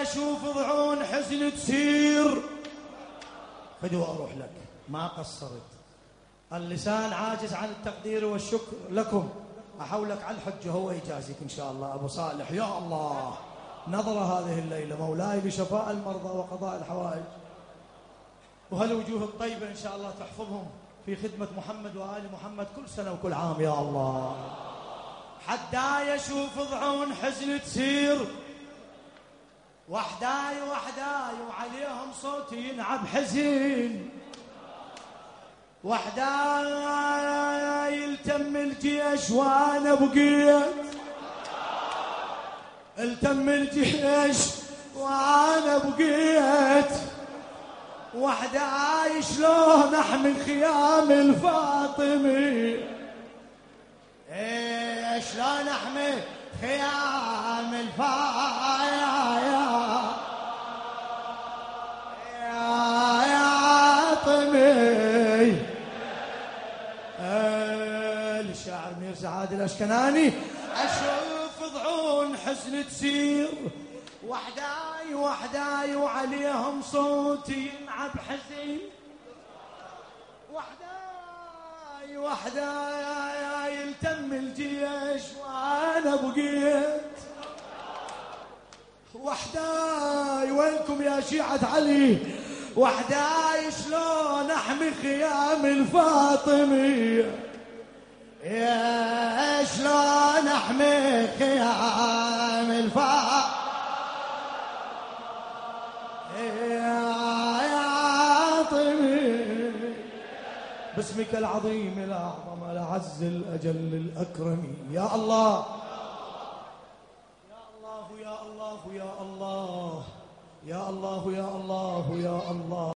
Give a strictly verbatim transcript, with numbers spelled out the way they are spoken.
اشوف ضعون حزن تسير فدوى اروح لك. ما قصرت، اللسان عاجز عن التقدير والشكر لكم. احولك على الحجه هو يجازيك ان شاء الله. ابو صالح يا الله نظره هذه الليله مولاي لشفاء المرضى وقضاء الحوائج، وهالوجوه الطيبه ان شاء الله تحفظهم في خدمه محمد وال محمد كل سنه وكل عام يا الله. حداي اشوف ضعون حزن تسير وحداي وحداي وعليهم صوتي ينعب حزين، وحداي يلتم الجيش وانا بقيت، التم الجيش وانا بقيت، وحداي شلون احمي خيام الفاطمي، ايه شلون احمي خيام الفاطمي يا طمي. الشاعر مير سعاد الاشكناني اشوف ضعون حزن تسير وحداي وحداي وعليهم صوتي ينعب حزين، وحداي وحداي يلتم الجيش وانا بقيت، وحداي وينكم يا شيعة علي، وحداي شلون احمي خيام الفاطمي، يا شلون احمي خيام الفاطمي يا طمي. باسمك العظيم الاعظم العز الاجل الاكرم يا الله يا الله يا الله يا الله يا الله يا الله يا الله.